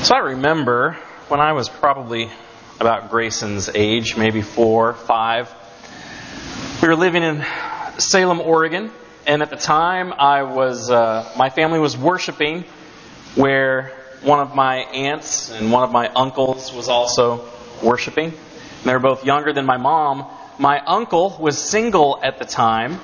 So I remember when I was probably about Grayson's age, maybe 4, 5, we were living in Salem, Oregon, and at the time my family was worshiping where one of my aunts and one of my uncles was also worshiping. And they were both younger than my mom. My uncle was single at the time,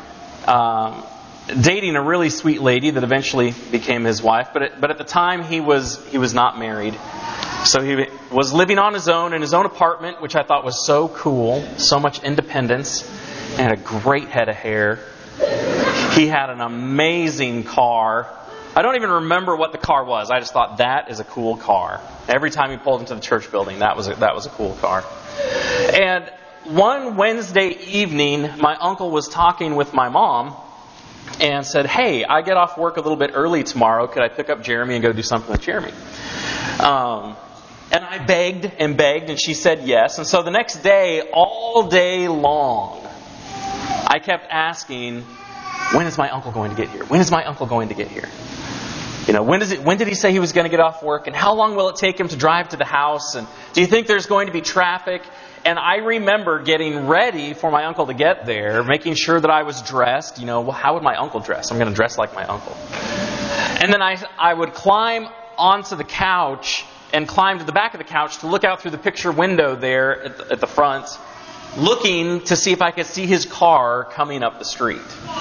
dating a really sweet lady that eventually became his wife. But at the time he was not married. So he was living on his own in his own apartment, which I thought was so cool, so much independence, and a great head of hair. He had an amazing car. I don't even remember what the car was. I just thought that is a cool car. Every time he pulled into the church building, that was a cool car. And one Wednesday evening, my uncle was talking with my mom and said, "Hey, I get off work a little bit early tomorrow. Could I pick up Jeremy and go do something with Jeremy?" And I begged, and she said yes. And so the next day, all day long, I kept asking, "When is my uncle going to get here? When is my uncle going to get here? You know, when did he say he was going to get off work? And how long will it take him to drive to the house? And do you think there's going to be traffic?" And I remember getting ready for my uncle to get there, making sure that I was dressed. You know, well, how would my uncle dress? I'm going to dress like my uncle. And then I would climb onto the couch and climb to the back of the couch to look out through the picture window there at the front, looking to see if I could see his car coming up the street.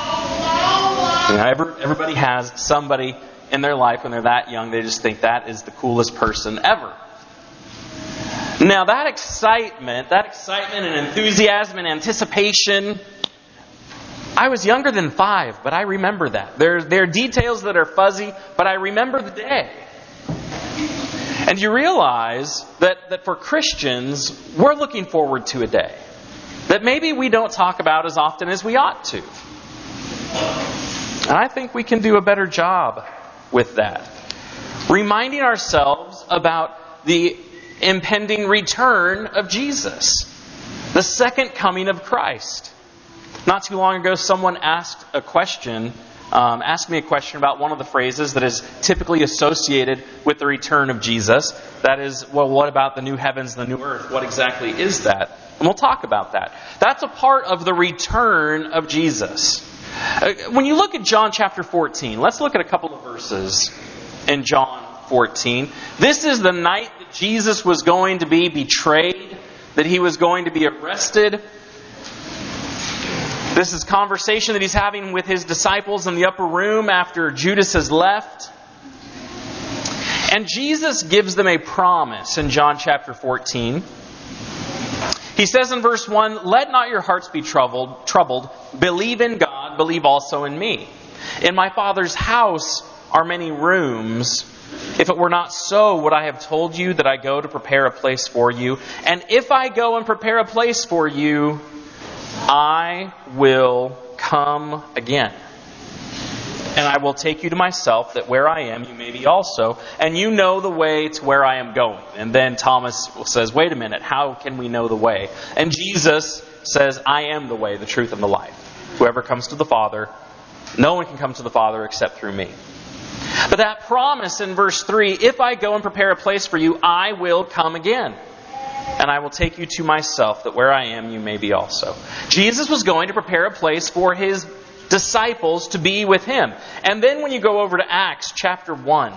You know, everybody has somebody in their life when they're that young, they just think that is the coolest person ever. Now that excitement and enthusiasm and anticipation, I was younger than 5, but I remember that. There are details that are fuzzy, but I remember the day. And you realize that for Christians, we're looking forward to a day that maybe we don't talk about as often as we ought to. And I think we can do a better job with that. Reminding ourselves about the impending return of Jesus, the second coming of Christ. Not too long ago, someone asked me a question about one of the phrases that is typically associated with the return of Jesus. That is, well, what about the new heavens, the new earth? What exactly is that? And we'll talk about that. That's a part of the return of Jesus. When you look at John chapter 14, let's look at a couple of verses in John 14. This is the night that Jesus was going to be betrayed, that he was going to be arrested. This is conversation that he's having with his disciples in the upper room after Judas has left. And Jesus gives them a promise in John chapter 14. He says in verse 1, "Let not your hearts be troubled. Believe in God, believe also in me. In my Father's house are many rooms. If it were not so, would I have told you that I go to prepare a place for you? And if I go and prepare a place for you, I will come again. And I will take you to myself, that where I am, you may be also. And you know the way to where I am going." And then Thomas says, "Wait a minute, how can we know the way?" And Jesus says, "I am the way, the truth, and the life. Whoever comes to the Father, no one can come to the Father except through me." But that promise in verse 3, "If I go and prepare a place for you, I will come again. And I will take you to myself, that where I am, you may be also." Jesus was going to prepare a place for his disciples to be with him. And then when you go over to Acts chapter 1.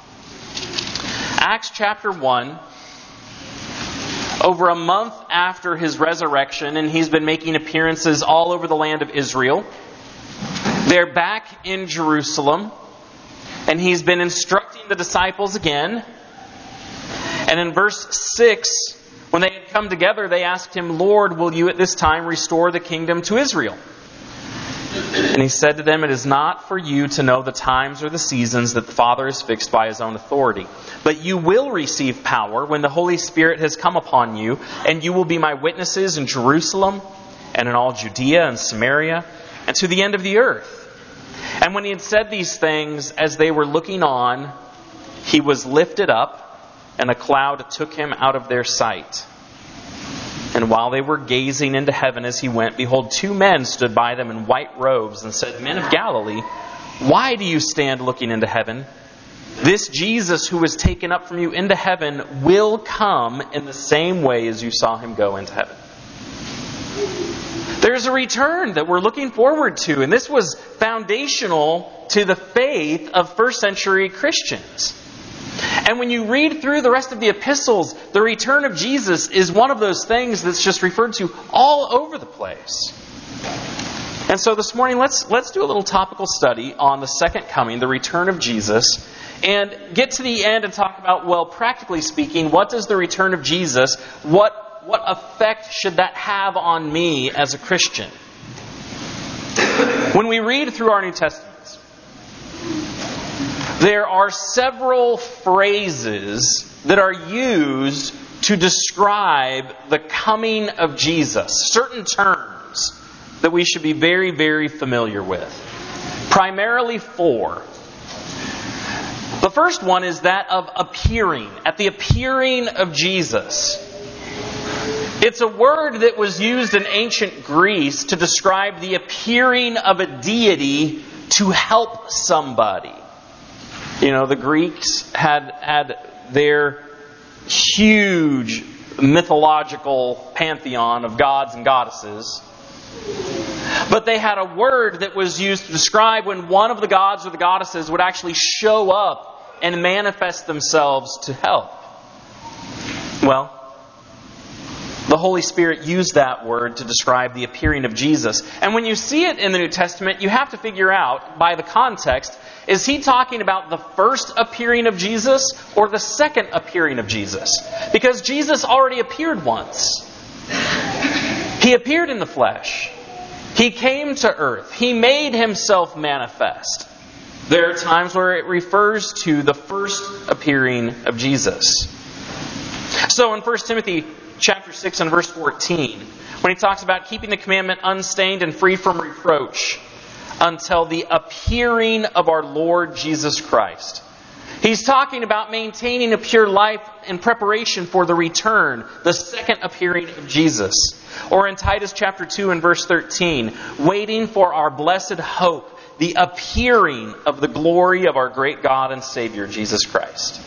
Acts chapter 1, over a month after his resurrection, and he's been making appearances all over the land of Israel. They're back in Jerusalem, and he's been instructing the disciples again. And in verse 6, when they had come together, they asked him, "Lord, will you at this time restore the kingdom to Israel?" And he said to them, "It is not for you to know the times or the seasons that the Father has fixed by his own authority. But you will receive power when the Holy Spirit has come upon you, and you will be my witnesses in Jerusalem and in all Judea and Samaria and to the end of the earth." And when he had said these things, as they were looking on, he was lifted up, and a cloud took him out of their sight. And while they were gazing into heaven as he went, behold, 2 men stood by them in white robes and said, "Men of Galilee, why do you stand looking into heaven? This Jesus who was taken up from you into heaven will come in the same way as you saw him go into heaven. There's a return that we're looking forward to, and this was foundational to the faith of first century Christians. And when you read through the rest of the epistles, the return of Jesus is one of those things that's just referred to all over the place. And so this morning, let's do a little topical study on the second coming, the return of Jesus, and get to the end and talk about, well, practically speaking, what does the return of Jesus, what effect should that have on me as a Christian? When we read through our New Testaments, there are several phrases that are used to describe the coming of Jesus. Certain terms that we should be very, very familiar with. Primarily four. The first one is that of appearing. At the appearing of Jesus. It's a word that was used in ancient Greece to describe the appearing of a deity to help somebody. You know, the Greeks had their huge mythological pantheon of gods and goddesses. But they had a word that was used to describe when one of the gods or the goddesses would actually show up and manifest themselves to help. Well, the Holy Spirit used that word to describe the appearing of Jesus. And when you see it in the New Testament, you have to figure out, by the context, is he talking about the first appearing of Jesus or the second appearing of Jesus? Because Jesus already appeared once. He appeared in the flesh. He came to earth. He made himself manifest. There are times where it refers to the first appearing of Jesus. So in 1 Timothy chapter 6 and verse 14, when he talks about keeping the commandment unstained and free from reproach until the appearing of our Lord Jesus Christ. He's talking about maintaining a pure life in preparation for the return, the second appearing of Jesus. Or in Titus chapter 2 and verse 13, waiting for our blessed hope, the appearing of the glory of our great God and Savior, Jesus Christ.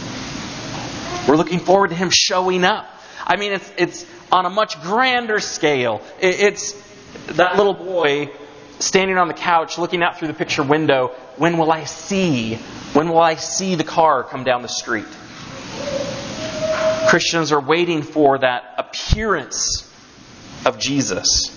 We're looking forward to Him showing up. I mean, it's on a much grander scale. It's that little boy standing on the couch looking out through the picture window. When will I see the car come down the street? Christians are waiting for that appearance of Jesus.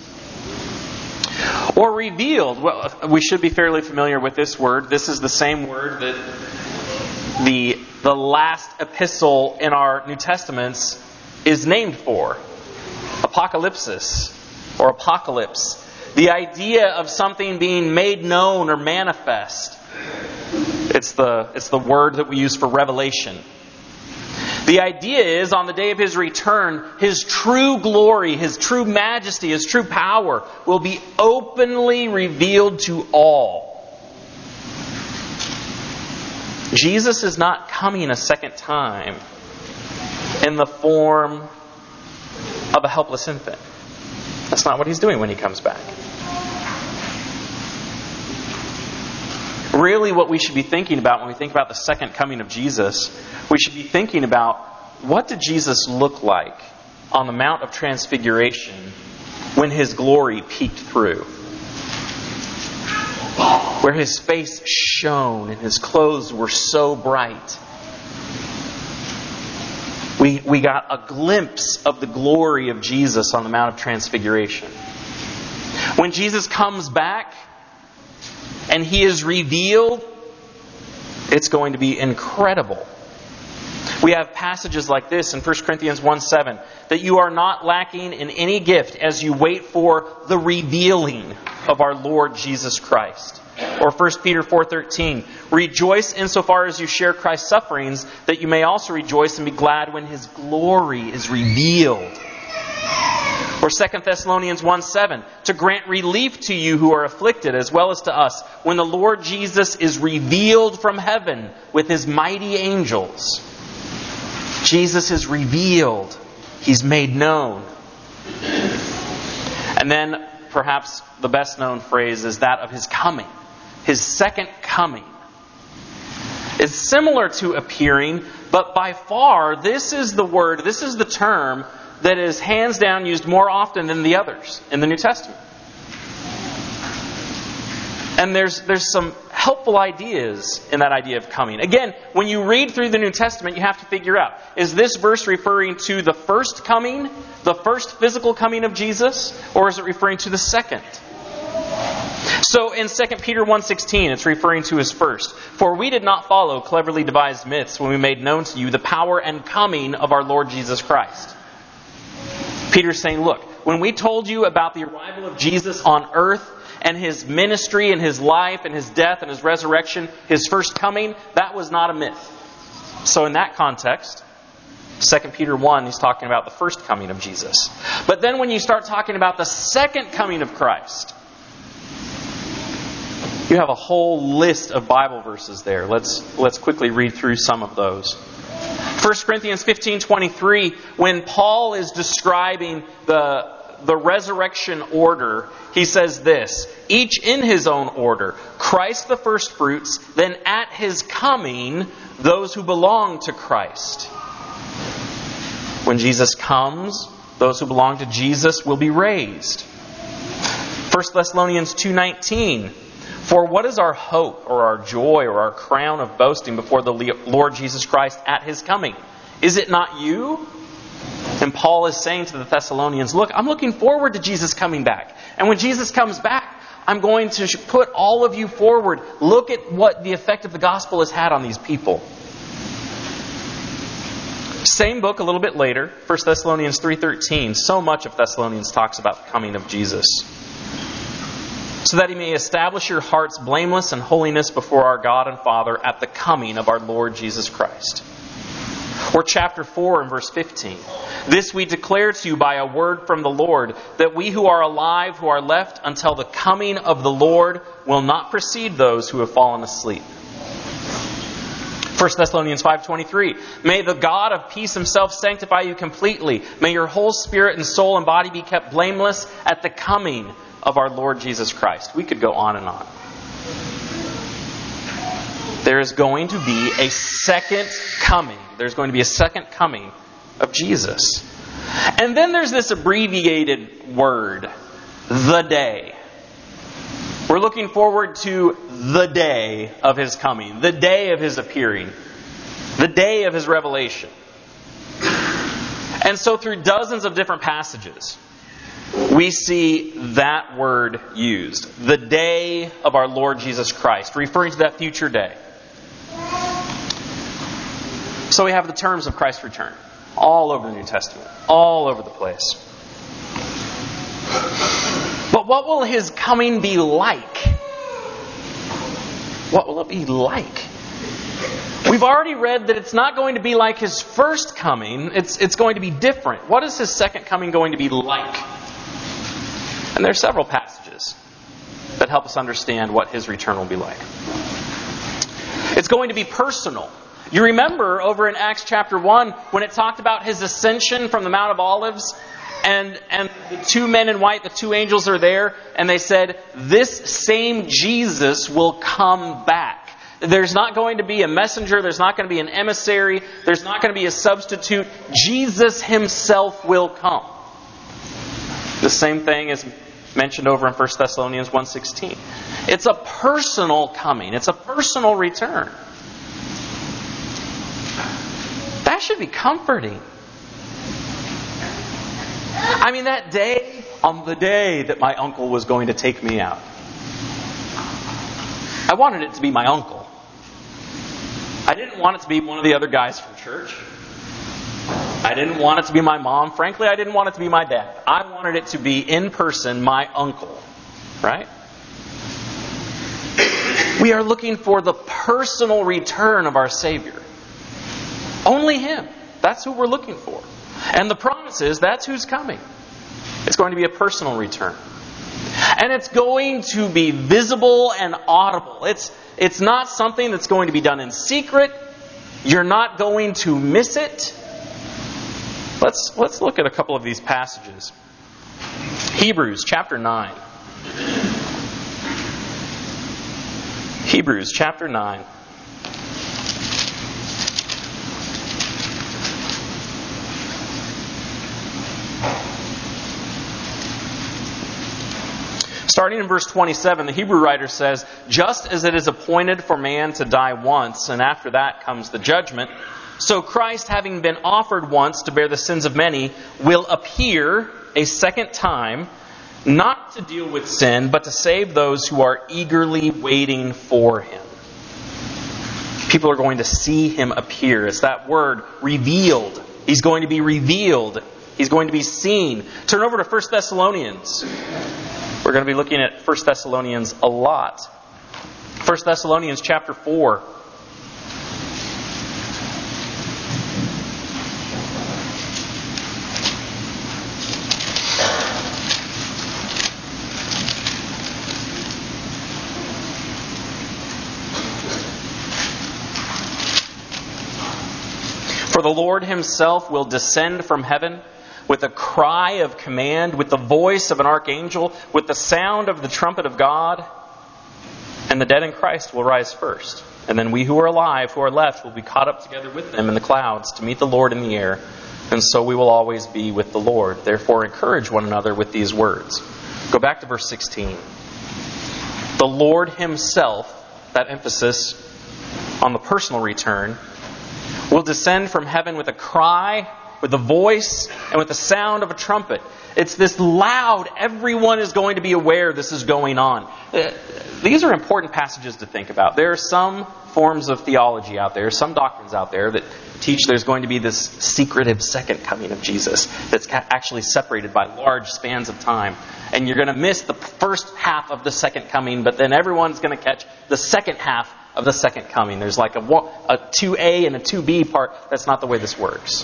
Or revealed. Well, we should be fairly familiar with this word. This is the same word that the last epistle in our New Testaments is named for. Apocalypsis or apocalypse. The idea of something being made known or manifest. It's the word that we use for revelation. The idea is on the day of His return, His true glory, His true majesty, His true power will be openly revealed to all. Jesus is not coming a second time in the form of a helpless infant. That's not what He's doing when He comes back. Really what we should be thinking about when we think about the second coming of Jesus, we should be thinking about what did Jesus look like on the Mount of Transfiguration when His glory peeked through? Where His face shone and His clothes were so bright. We got a glimpse of the glory of Jesus on the Mount of Transfiguration. When Jesus comes back and He is revealed, it's going to be incredible. We have passages like this in 1 Corinthians 1:7, that you are not lacking in any gift as you wait for the revealing of our Lord Jesus Christ. Or 1 Peter 4:13, rejoice insofar as you share Christ's sufferings, that you may also rejoice and be glad when His glory is revealed. Or 2 Thessalonians 1:7, to grant relief to you who are afflicted as well as to us, when the Lord Jesus is revealed from heaven with His mighty angels. Jesus is revealed. He's made known. And then perhaps the best known phrase is that of His coming. His second coming. is similar to appearing, but by far, this is the term that is hands down used more often than the others in the New Testament. And there's some helpful ideas in that idea of coming. Again, when you read through the New Testament, you have to figure out, is this verse referring to the first coming, the first physical coming of Jesus, or is it referring to the second? So in 2 Peter 1:16, it's referring to his first. For we did not follow cleverly devised myths when we made known to you the power and coming of our Lord Jesus Christ. Peter's saying, look, when we told you about the arrival of Jesus on earth, and his ministry and his life and his death and his resurrection, his first coming, that was not a myth. So in that context, 2 Peter 1, he's talking about the first coming of Jesus. But then when you start talking about the second coming of Christ, you have a whole list of Bible verses there. Let's quickly read through some of those. 1 Corinthians 15:23, when Paul is describing the resurrection order, he says this, each in his own order, Christ the firstfruits, then at his coming, those who belong to Christ. When Jesus comes, those who belong to Jesus will be raised. 1 Thessalonians 2:19, for what is our hope or our joy or our crown of boasting before the Lord Jesus Christ at his coming? Is it not you? And Paul is saying to the Thessalonians, look, I'm looking forward to Jesus coming back. And when Jesus comes back, I'm going to put all of you forward. Look at what the effect of the gospel has had on these people. Same book a little bit later, 1 Thessalonians 3:13. So much of Thessalonians talks about the coming of Jesus. So that he may establish your hearts blameless and holiness before our God and Father at the coming of our Lord Jesus Christ. Or chapter 4 and verse 15. This we declare to you by a word from the Lord, that we who are alive, who are left until the coming of the Lord, will not precede those who have fallen asleep. 1 Thessalonians 5:23. May the God of peace himself sanctify you completely. May your whole spirit and soul and body be kept blameless at the coming of our Lord Jesus Christ. We could go on and on. There is going to be a second coming. There's going to be a second coming of Jesus. And then there's this abbreviated word, the day. We're looking forward to the day of his coming, the day of his appearing, the day of his revelation. And so through dozens of different passages, we see that word used. The day of our Lord Jesus Christ, referring to that future day. So we have the terms of Christ's return all over the New Testament, all over the place. But what will his coming be like? What will it be like? We've already read that it's not going to be like his first coming. It's going to be different. What is his second coming going to be like? And there are several passages that help us understand what his return will be like. It's going to be personal. You remember over in Acts chapter 1 when it talked about his ascension from the Mount of Olives, and the two men in white, the two angels are there, and they said, this same Jesus will come back. There's not going to be a messenger, there's not going to be an emissary, there's not going to be a substitute. Jesus himself will come. The same thing is mentioned over in 1 Thessalonians 1:16. It's a personal coming. It's a personal return. That should be comforting. I mean, that day, on the day that my uncle was going to take me out, I wanted it to be my uncle. I didn't want it to be one of the other guys from church. I didn't want it to be my mom. Frankly, I didn't want it to be my dad. I wanted it to be, in person, my uncle. Right? We are looking for the personal return of our Savior. Only him. That's who we're looking for. And the promise is that's who's coming. It's going to be a personal return. And it's going to be visible and audible. It's not something that's going to be done in secret. You're not going to miss it. Let's look at a couple of these passages. Hebrews chapter 9. Hebrews chapter 9. Starting in verse 27, the Hebrew writer says, "Just as it is appointed for man to die once, and after that comes the judgment, so Christ, having been offered once to bear the sins of many, will appear a second time, not to deal with sin, but to save those who are eagerly waiting for Him." People are going to see Him appear. It's that word, revealed. He's going to be revealed. He's going to be seen. Turn over to 1 Thessalonians. We're going to be looking at 1 Thessalonians a lot. 1 Thessalonians chapter 4. "For the Lord Himself will descend from heaven with a cry of command, with the voice of an archangel, with the sound of the trumpet of God, and the dead in Christ will rise first. And then we who are alive, who are left, will be caught up together with them in the clouds to meet the Lord in the air. And so we will always be with the Lord. Therefore encourage one another with these words." Go back to verse 16. The Lord Himself, that emphasis on the personal return, will descend from heaven with a cry, with the voice, and with the sound of a trumpet. It's this loud, everyone is going to be aware this is going on. These are important passages to think about. There are some forms of theology out there, some doctrines out there that teach there's going to be this secretive second coming of Jesus that's actually separated by large spans of time. And you're going to miss the first half of the second coming, but then everyone's going to catch the second half of the second coming. There's like a 2A and a 2B part. That's not the way this works.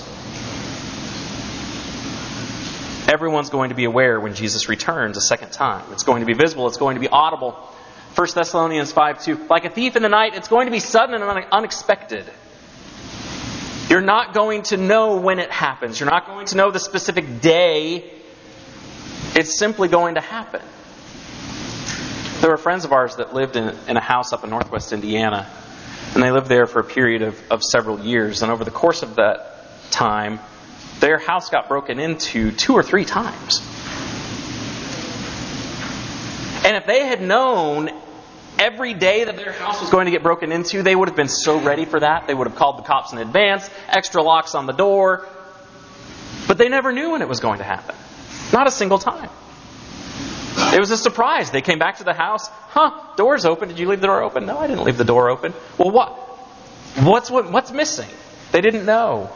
Everyone's going to be aware when Jesus returns a second time. It's going to be visible. It's going to be audible. 1 Thessalonians 5:2. "Like a thief in the night, it's going to be sudden and unexpected." You're not going to know when it happens. You're not going to know the specific day. It's simply going to happen. There were friends of ours that lived in a house up in northwest Indiana. And they lived there for a period of several years. And over the course of that time, their house got broken into 2 or 3 times. And if they had known every day that their house was going to get broken into, they would have been so ready for that. They would have called the cops in advance, extra locks on the door. But they never knew when it was going to happen. Not a single time. It was a surprise. They came back to the house. Door's open. Did you leave the door open? No, I didn't leave the door open. Well, what's missing? They didn't know.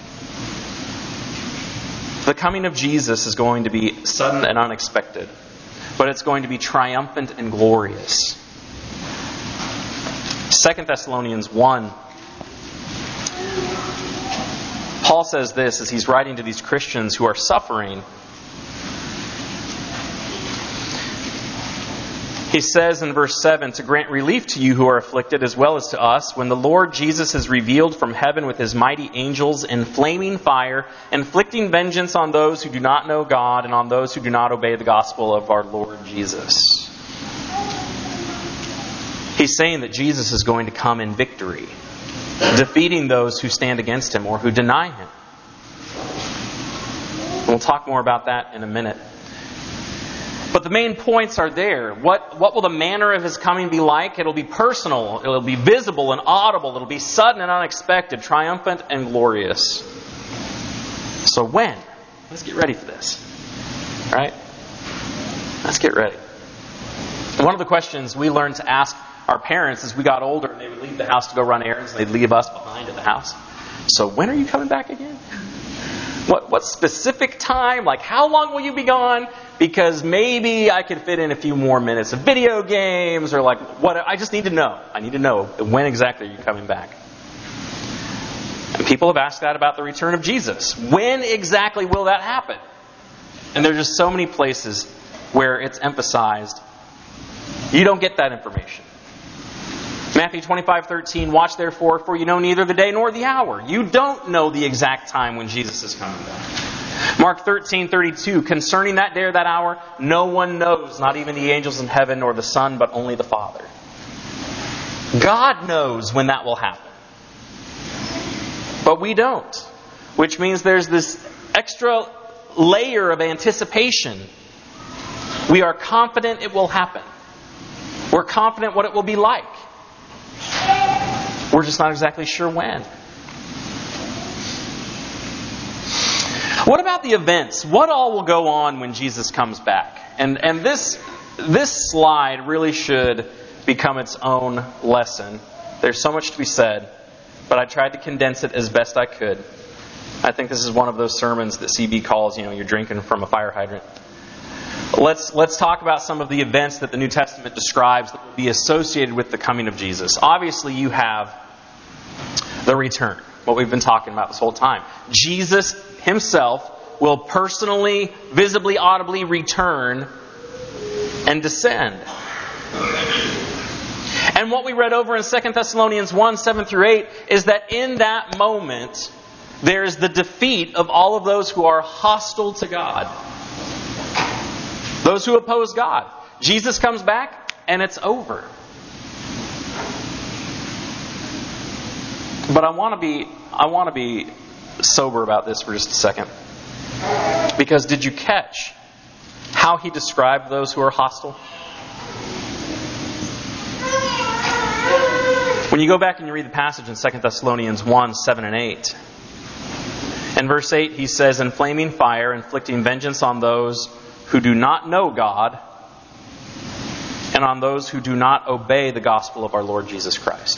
The coming of Jesus is going to be sudden and unexpected, but it's going to be triumphant and glorious. 2 Thessalonians 1. Paul says this as he's writing to these Christians who are suffering. He says in verse 7, "To grant relief to you who are afflicted as well as to us, when the Lord Jesus is revealed from heaven with His mighty angels in flaming fire, inflicting vengeance on those who do not know God and on those who do not obey the gospel of our Lord Jesus." He's saying that Jesus is going to come in victory, defeating those who stand against Him or who deny Him. We'll talk more about that in a minute. But the main points are there. What will the manner of His coming be like? It'll be personal. It'll be visible and audible. It'll be sudden and unexpected, triumphant and glorious. So when? Let's get ready for this. All right? Let's get ready. One of the questions we learned to ask our parents as we got older, and they would leave the house to go run errands, and they'd leave us behind at the house. So when are you coming back again? What specific time? Like, how long will you be gone? Because maybe I could fit in a few more minutes of video games or like what. I just need to know. I need to know when exactly you're coming back. And people have asked that about the return of Jesus. When exactly will that happen? And there's just so many places where it's emphasized. You don't get that information. Matthew 25:13, "Watch therefore, for you know neither the day nor the hour." You don't know the exact time when Jesus is coming back. Mark 13:32, "Concerning that day or that hour, no one knows, not even the angels in heaven nor the Son, but only the Father." God knows when that will happen. But we don't. Which means there's this extra layer of anticipation We are confident it will happen. We're confident what it will be like. We're just not exactly sure when. What about the events? What all will go on when Jesus comes back? And this slide really should become its own lesson. There's so much to be said, but I tried to condense it as best I could. I think this is one of those sermons that CB calls, you're drinking from a fire hydrant. Let's talk about some of the events that the New Testament describes that will be associated with the coming of Jesus. Obviously, you have the return, what we've been talking about this whole time. Jesus himself will personally, visibly, audibly return and descend. And what we read over in 2 Thessalonians 1, 7 through 8 is that in that moment, there is the defeat of all of those who are hostile to God. Those who oppose God. Jesus comes back and it's over. But I want to be sober about this for just a second. Because did you catch how he described those who are hostile? When you go back and you read the passage in 2 Thessalonians 1, 7 and 8. In verse 8 he says, "In flaming fire, inflicting vengeance on those who do not know God, and on those who do not obey the gospel of our Lord Jesus Christ."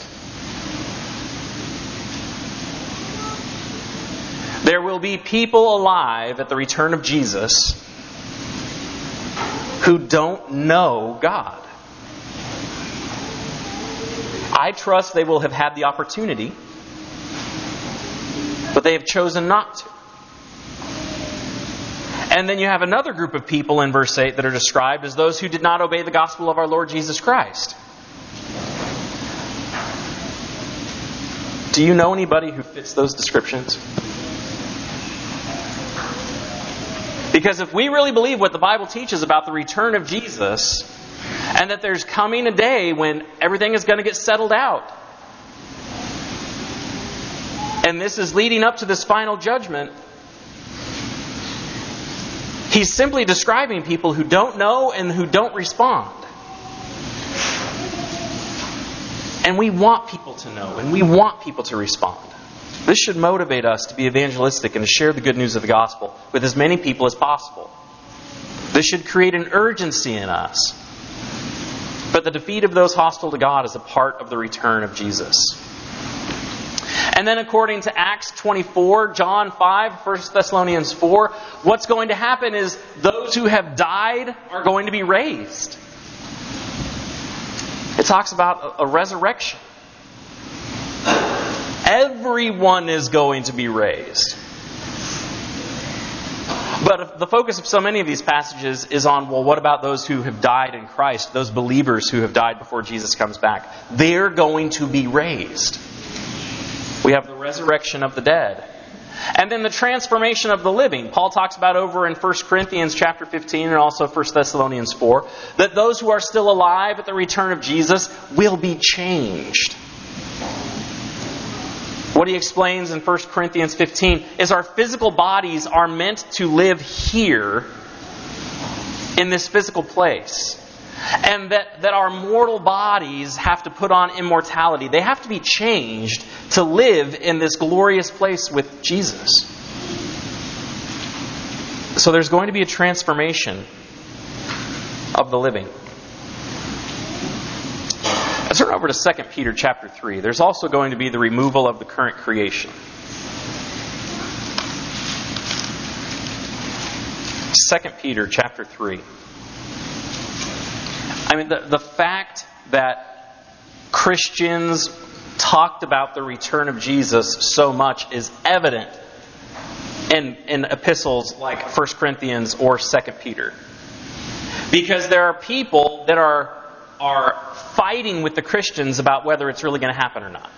There will be people alive at the return of Jesus who don't know God. I trust they will have had the opportunity, but they have chosen not to. And then you have another group of people in verse 8 that are described as those who did not obey the gospel of our Lord Jesus Christ. Do you know anybody who fits those descriptions? Because if we really believe what the Bible teaches about the return of Jesus, and that there's coming a day when everything is going to get settled out, and this is leading up to this final judgment, he's simply describing people who don't know and who don't respond. And we want people to know, and we want people to respond. This should motivate us to be evangelistic and to share the good news of the gospel with as many people as possible. This should create an urgency in us. But the defeat of those hostile to God is a part of the return of Jesus. And then according to Acts 24, John 5, 1 Thessalonians 4, what's going to happen is those who have died are going to be raised. It talks about a resurrection. Everyone is going to be raised. But the focus of so many of these passages is on, well, what about those who have died in Christ? Those believers who have died before Jesus comes back. They're going to be raised. We have the resurrection of the dead. And then the transformation of the living. Paul talks about over in 1 Corinthians chapter 15 and also 1 Thessalonians 4, that those who are still alive at the return of Jesus will be changed. What he explains in 1 Corinthians 15 is our physical bodies are meant to live here in this physical place. And that our mortal bodies have to put on immortality. They have to be changed to live in this glorious place with Jesus. So there's going to be a transformation of the living. Let's turn over to 2 Peter chapter 3. There's also going to be the removal of the current creation. 2 Peter chapter 3. I mean, the fact that Christians talked about the return of Jesus so much is evident in epistles like 1 Corinthians or 2 Peter. Because there are people that are fighting with the Christians about whether it's really going to happen or not.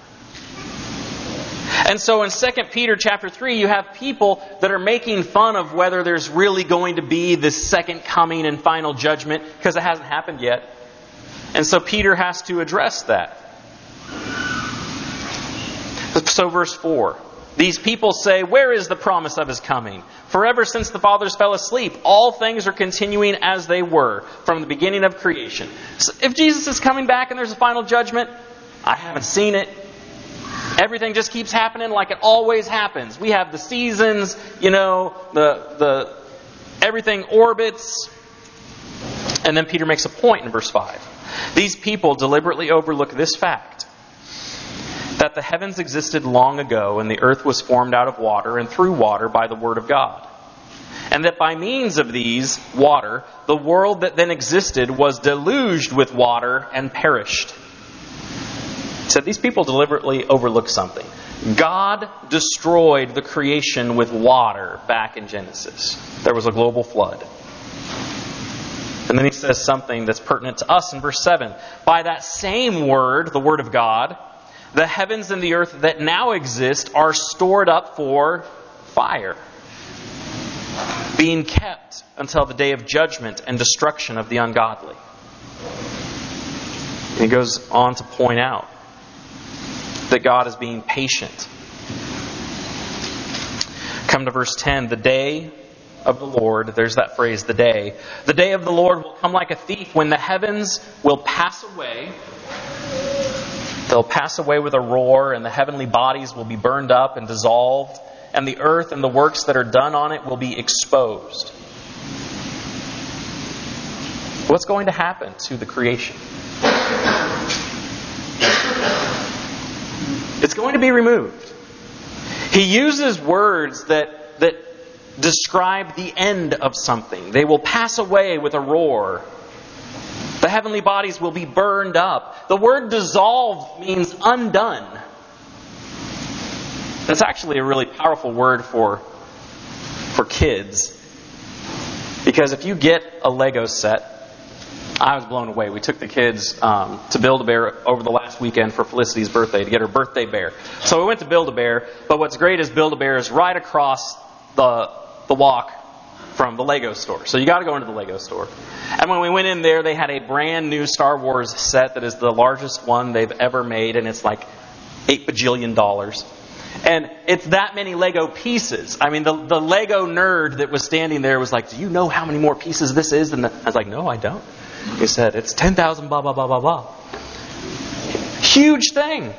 And so in 2 Peter chapter 3, you have people that are making fun of whether there's really going to be this second coming and final judgment, because it hasn't happened yet. And so Peter has to address that. So verse 4. These people say, where is the promise of his coming? For ever since the fathers fell asleep, all things are continuing as they were from the beginning of creation. So if Jesus is coming back and there's a final judgment, I haven't seen it. Everything just keeps happening like it always happens. We have the seasons, the everything orbits. And then Peter makes a point in verse 5. These people deliberately overlook this fact, that the heavens existed long ago and the earth was formed out of water and through water by the word of God. And that by means of these, water, the world that then existed was deluged with water and perished. He said these people deliberately overlook something. God destroyed the creation with water back in Genesis. There was a global flood. And then he says something that's pertinent to us in verse 7. By that same word, the word of God, the heavens and the earth that now exist are stored up for fire, being kept until the day of judgment and destruction of the ungodly. And he goes on to point out that God is being patient. Come to verse 10. The day of the Lord, there's that phrase, the day. The day of the Lord will come like a thief when the heavens will pass away. They'll pass away with a roar, and the heavenly bodies will be burned up and dissolved, and the earth and the works that are done on it will be exposed. What's going to happen to the creation? It's going to be removed. He uses words that describe the end of something. They will pass away with a roar. The heavenly bodies will be burned up. The word dissolved means undone. That's actually a really powerful word for kids. Because if you get a Lego set, I was blown away. We took the kids to Build-A-Bear over the last weekend for Felicity's birthday to get her birthday bear. So we went to Build-A-Bear, but what's great is Build-A-Bear is right across the walk from the Lego store. So you got to go into the Lego store. And when we went in there, they had a brand new Star Wars set that is the largest one they've ever made, and it's like $8 bajillion. And it's that many Lego pieces. I mean, the Lego nerd that was standing there was like, do you know how many more pieces this is? And I was like, no, I don't. He said, it's 10,000 blah, blah, blah, blah, blah. Huge thing.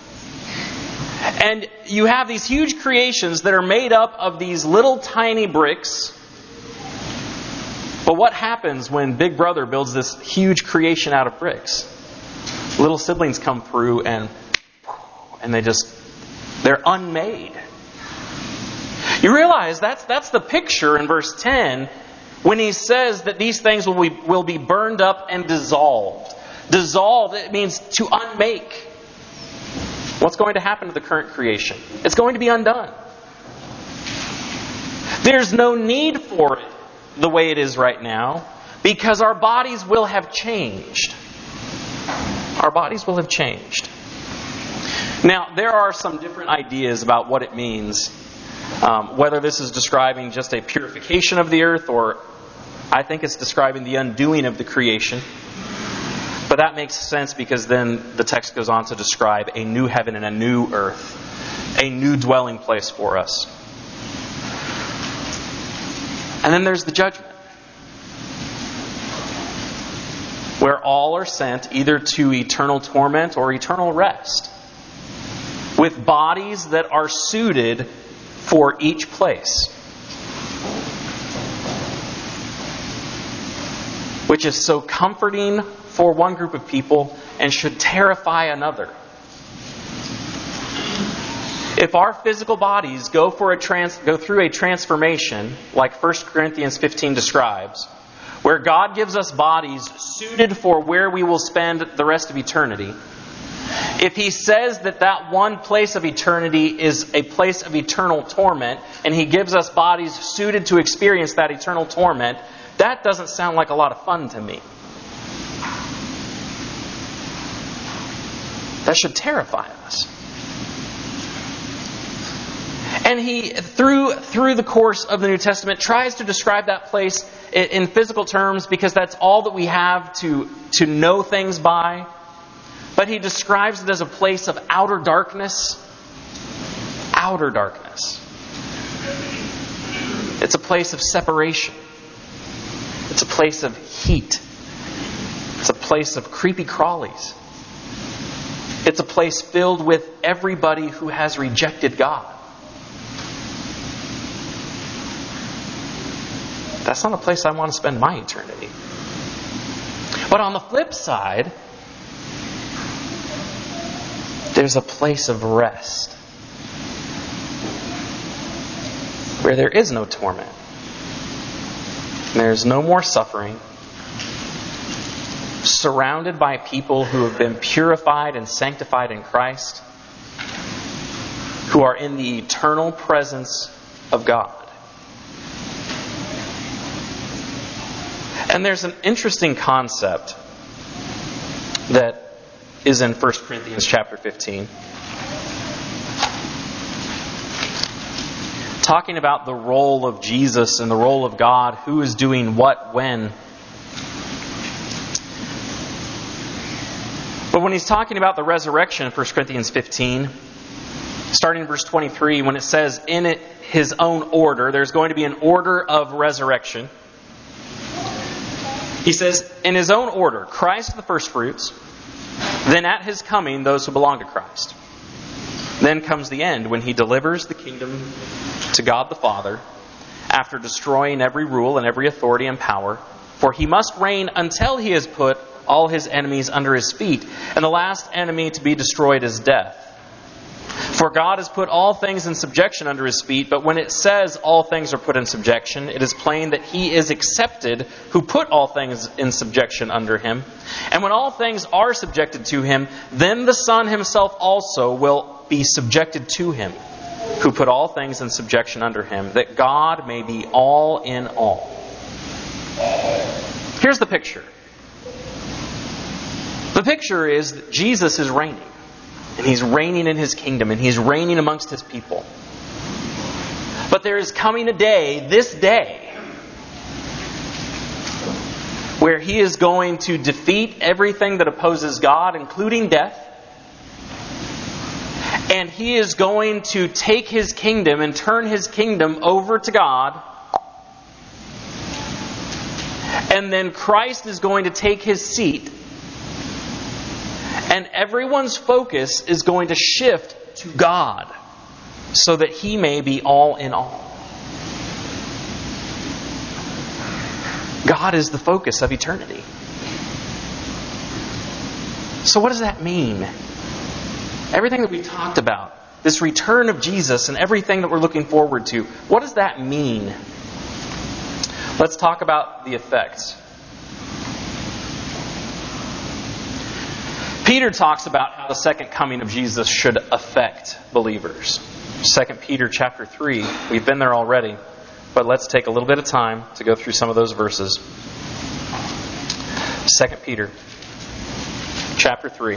And you have these huge creations that are made up of these little tiny bricks. But what happens when Big Brother builds this huge creation out of bricks? Little siblings come through and they're unmade. You realize that's the picture in verse 10 when he says that these things will be burned up and dissolved. Dissolved, it means to unmake. What's going to happen to the current creation? It's going to be undone. There's no need for it the way it is right now because our bodies will have changed. Our bodies will have changed. Now, there are some different ideas about what it means. Whether this is describing just a purification of the earth, or I think it's describing the undoing of the creation. But that makes sense because then the text goes on to describe a new heaven and a new earth, a new dwelling place for us. And then there's the judgment, where all are sent either to eternal torment or eternal rest, with bodies that are suited for each place. Which is so comforting for one group of people and should terrify another. If our physical bodies go through a transformation, like 1 Corinthians 15 describes, where God gives us bodies suited for where we will spend the rest of eternity, if He says that one place of eternity is a place of eternal torment, and He gives us bodies suited to experience that eternal torment, that doesn't sound like a lot of fun to me. That should terrify us. And he, through the course of the New Testament, tries to describe that place in physical terms because that's all that we have to know things by. But he describes it as a place of outer darkness. outer darkness. It's a place of separation. It's a place of heat. It's a place of creepy crawlies. It's a place filled with everybody who has rejected God. That's not a place I want to spend my eternity. But on the flip side, there's a place of rest where there is no torment. There's no more suffering. Surrounded by people who have been purified and sanctified in Christ, who are in the eternal presence of God. And there's an interesting concept that is in 1 Corinthians chapter 15. Talking about the role of Jesus and the role of God, who is doing what, when. But when he's talking about the resurrection in 1 Corinthians 15, starting in verse 23, when it says, in his own order, there's going to be an order of resurrection. He says, in his own order, Christ the firstfruits, then at his coming, those who belong to Christ. Then comes the end, when he delivers the kingdom to God the Father, after destroying every rule and every authority and power. For he must reign until he has put all his enemies under his feet. And the last enemy to be destroyed is death. For God has put all things in subjection under his feet, but when it says all things are put in subjection, it is plain that he is accepted who put all things in subjection under him. And when all things are subjected to him, then the Son himself also will be subjected to him, who put all things in subjection under him, that God may be all in all. Here's the picture. The picture is that Jesus is reigning. And he's reigning in his kingdom. And he's reigning amongst his people. But there is coming a day, this day, where he is going to defeat everything that opposes God, including death. And he is going to take his kingdom and turn his kingdom over to God. And then Christ is going to take his seat. And everyone's focus is going to shift to God so that he may be all in all. God is the focus of eternity. So what does that mean? Everything that we talked about, this return of Jesus and everything that we're looking forward to, what does that mean? Let's talk about the effects. Peter talks about how the second coming of Jesus should affect believers. 2 Peter chapter 3. We've been there already, but let's take a little bit of time to go through some of those verses. 2 Peter chapter 3.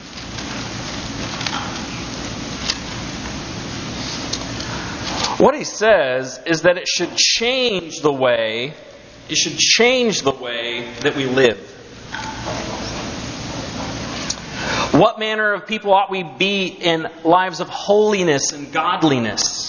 What he says is that it should change the way that we live. What manner of people ought we be in lives of holiness and godliness?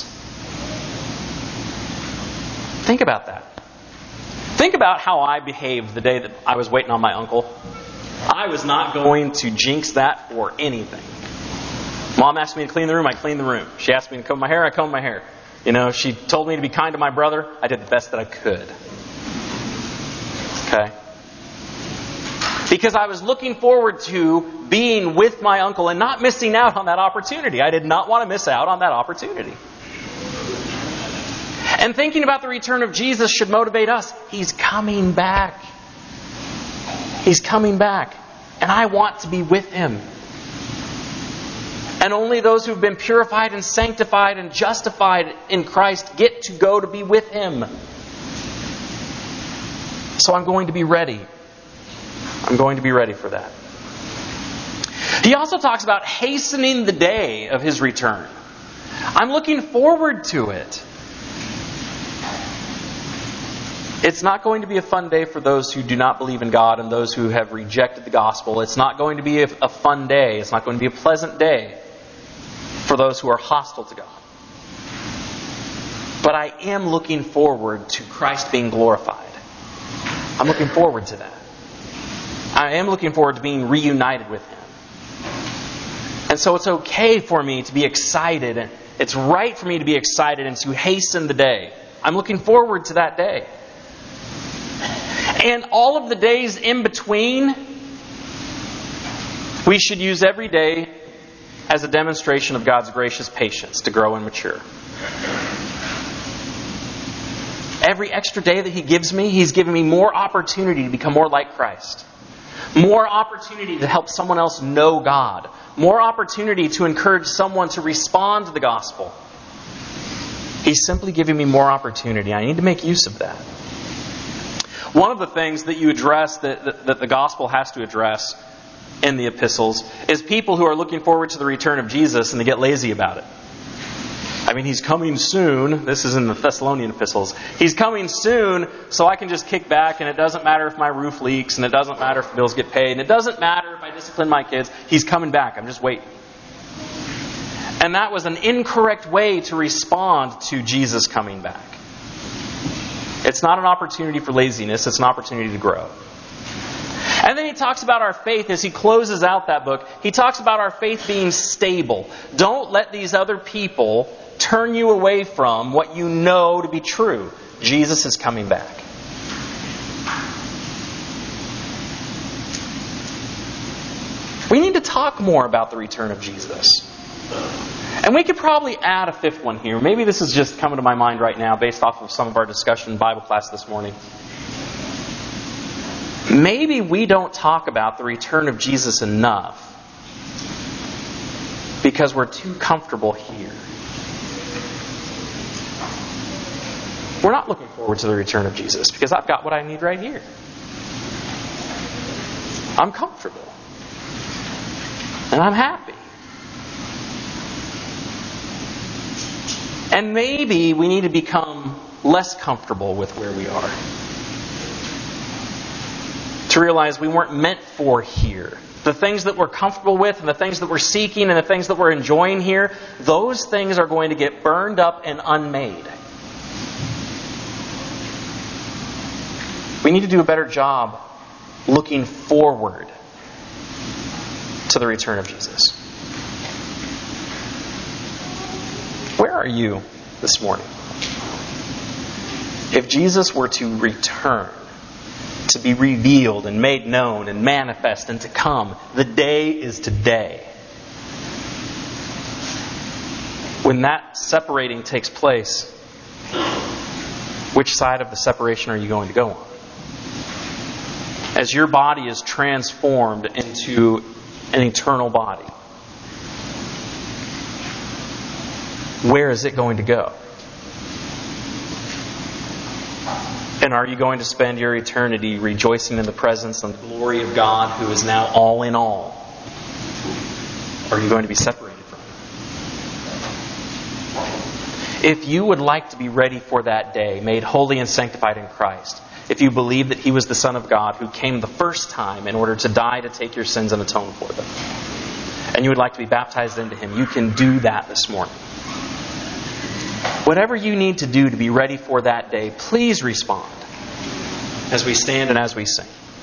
Think about that. Think about how I behaved the day that I was waiting on my uncle. I was not going to jinx that for anything. Mom asked me to clean the room, I cleaned the room. She asked me to comb my hair, I combed my hair. She told me to be kind to my brother, I did the best that I could. Okay? Because I was looking forward to being with my uncle and not missing out on that opportunity. I did not want to miss out on that opportunity. And thinking about the return of Jesus should motivate us. He's coming back. He's coming back. And I want to be with him. And only those who've been purified and sanctified and justified in Christ get to go to be with him. So I'm going to be ready. I'm going to be ready for that. He also talks about hastening the day of his return. I'm looking forward to it. It's not going to be a fun day for those who do not believe in God and those who have rejected the gospel. It's not going to be a fun day. It's not going to be a pleasant day for those who are hostile to God. But I am looking forward to Christ being glorified. I'm looking forward to that. I am looking forward to being reunited with Him. And so it's okay for me to be excited, and it's right for me to be excited and to hasten the day. I'm looking forward to that day. And all of the days in between, we should use every day as a demonstration of God's gracious patience to grow and mature. Every extra day that He gives me, He's given me more opportunity to become more like Christ. More opportunity to help someone else know God. More opportunity to encourage someone to respond to the gospel. He's simply giving me more opportunity. I need to make use of that. One of the things that you address, that the gospel has to address in the epistles, is people who are looking forward to the return of Jesus and they get lazy about it. I mean, He's coming soon. This is in the Thessalonian epistles. He's coming soon, so I can just kick back, and it doesn't matter if my roof leaks, and it doesn't matter if bills get paid, and it doesn't matter if I discipline my kids. He's coming back. I'm just waiting. And that was an incorrect way to respond to Jesus coming back. It's not an opportunity for laziness. It's an opportunity to grow. And then he talks about our faith as he closes out that book. He talks about our faith being stable. Don't let these other people turn you away from what you know to be true. Jesus is coming back. We need to talk more about the return of Jesus. And we could probably add a fifth one here. Maybe this is just coming to my mind right now based off of some of our discussion in Bible class this morning. Maybe we don't talk about the return of Jesus enough because we're too comfortable here. We're not looking forward to the return of Jesus because I've got what I need right here. I'm comfortable. And I'm happy. And maybe we need to become less comfortable with where we are. To realize we weren't meant for here. The things that we're comfortable with and the things that we're seeking and the things that we're enjoying here, those things are going to get burned up and unmade. We need to do a better job looking forward to the return of Jesus. Where are you this morning? If Jesus were to return, to be revealed and made known and manifest and to come, the day is today. When that separating takes place, which side of the separation are you going to go on? As your body is transformed into an eternal body, where is it going to go? And are you going to spend your eternity rejoicing in the presence and the glory of God who is now all in all? Or are you going to be separated from Him? If you would like to be ready for that day, made holy and sanctified in Christ, if you believe that He was the Son of God who came the first time in order to die to take your sins and atone for them, and you would like to be baptized into Him, you can do that this morning. Whatever you need to do to be ready for that day, please respond as we stand and as we sing.